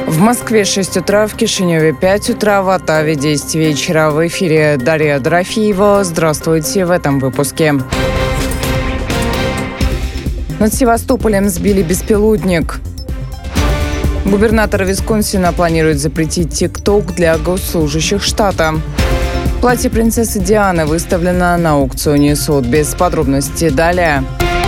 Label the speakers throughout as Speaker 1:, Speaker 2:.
Speaker 1: В Москве 6 утра, в Кишиневе 5 утра, в Оттаве 10 вечера. В эфире Дарья Дорофеева. Здравствуйте в этом выпуске. Над Севастополем сбили беспилотник. Губернатор Висконсина планирует запретить ТикТок для госслужащих штата. Платье принцессы Дианы выставлено на аукционе Сотбис. Подробности далее.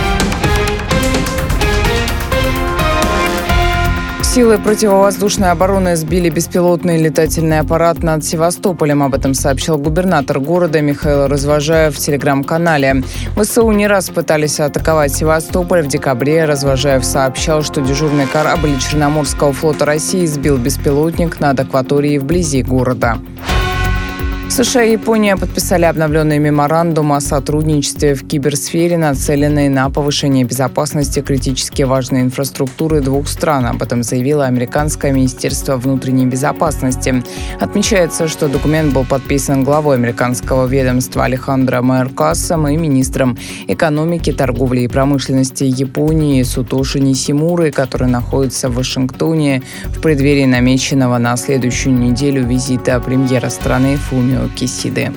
Speaker 1: Силы противовоздушной обороны сбили беспилотный летательный аппарат над Севастополем. Об этом сообщил губернатор города Михаил Развожаев в телеграм-канале. ВСУ не раз пытались атаковать Севастополь. В декабре Развожаев сообщал, что дежурный корабль Черноморского флота России сбил беспилотник над акваторией вблизи города. США и Япония подписали обновленный меморандум о сотрудничестве в киберсфере, нацеленный на повышение безопасности критически важной инфраструктуры двух стран. Об этом заявило американское Министерство внутренней безопасности. Отмечается, что документ был подписан главой американского ведомства Алехандро Маyorкасом и министром экономики, торговли и промышленности Японии Сатоши Нисимурой, который находится в Вашингтоне в преддверии намеченного на следующую неделю визита премьера страны Фумио Кисиды.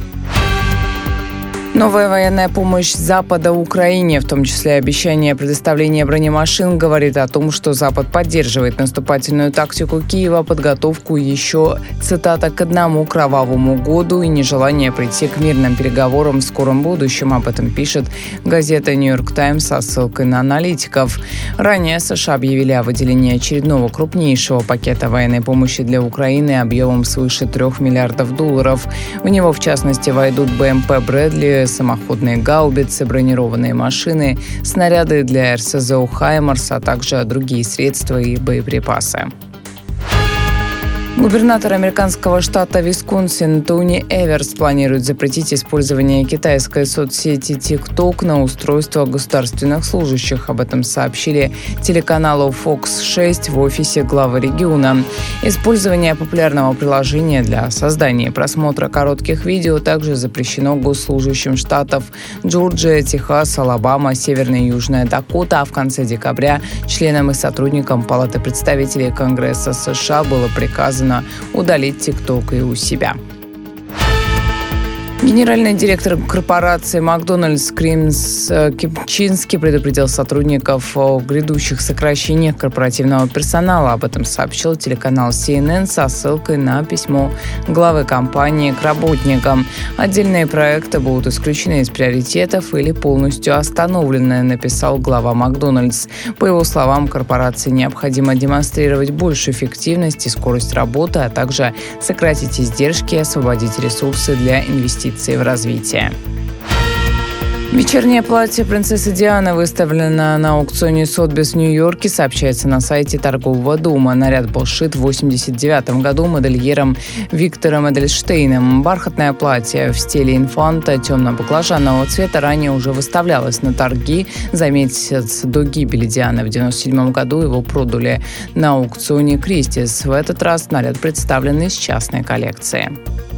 Speaker 1: Новая военная помощь Запада Украине, в том числе обещание предоставления бронемашин, говорит о том, что Запад поддерживает наступательную тактику Киева, подготовку еще, цитата, к одному кровавому году и нежелание прийти к мирным переговорам в скором будущем. Об этом пишет газета «Нью-Йорк Таймс» со ссылкой на аналитиков. Ранее США объявили о выделении очередного крупнейшего пакета военной помощи для Украины объемом свыше $3 миллиардов. В него, в частности, войдут БМП «Брэдли», самоходные гаубицы, бронированные машины, снаряды для РСЗО «Хаймарс», а также другие средства и боеприпасы. Губернатор американского штата Висконсин Тони Эверс планирует запретить использование китайской соцсети TikTok на устройство государственных служащих. Об этом сообщили телеканалу Fox 6 в офисе главы региона. Использование популярного приложения для создания и просмотра коротких видео также запрещено госслужащим штатов Джорджия, Техас, Алабама, Северная и Южная Дакота, а в конце декабря членам и сотрудникам Палаты представителей Конгресса США было приказано удалить ТикТок и у себя. Генеральный директор корпорации «Макдональдс» Крис Кипчински предупредил сотрудников о грядущих сокращениях корпоративного персонала. Об этом сообщил телеканал CNN со ссылкой на письмо главы компании к работникам. Отдельные проекты будут исключены из приоритетов или полностью остановлены, написал глава «Макдональдс». По его словам, корпорации необходимо демонстрировать большую эффективность и скорость работы, а также сократить издержки и освободить ресурсы для инвестиций в развитие. Вечернее платье принцессы Дианы выставлено на аукционе Сотбис в Нью-Йорке, сообщается на сайте торгового дома. Наряд был сшит в 1989 году модельером Виктором Эдельштейном. Бархатное платье в стиле инфанта темно-баклажанного цвета ранее уже выставлялось на торги. За месяц до гибели Дианы в 1997 году его продали на аукционе Кристис. В этот раз наряд представлен из частной коллекции.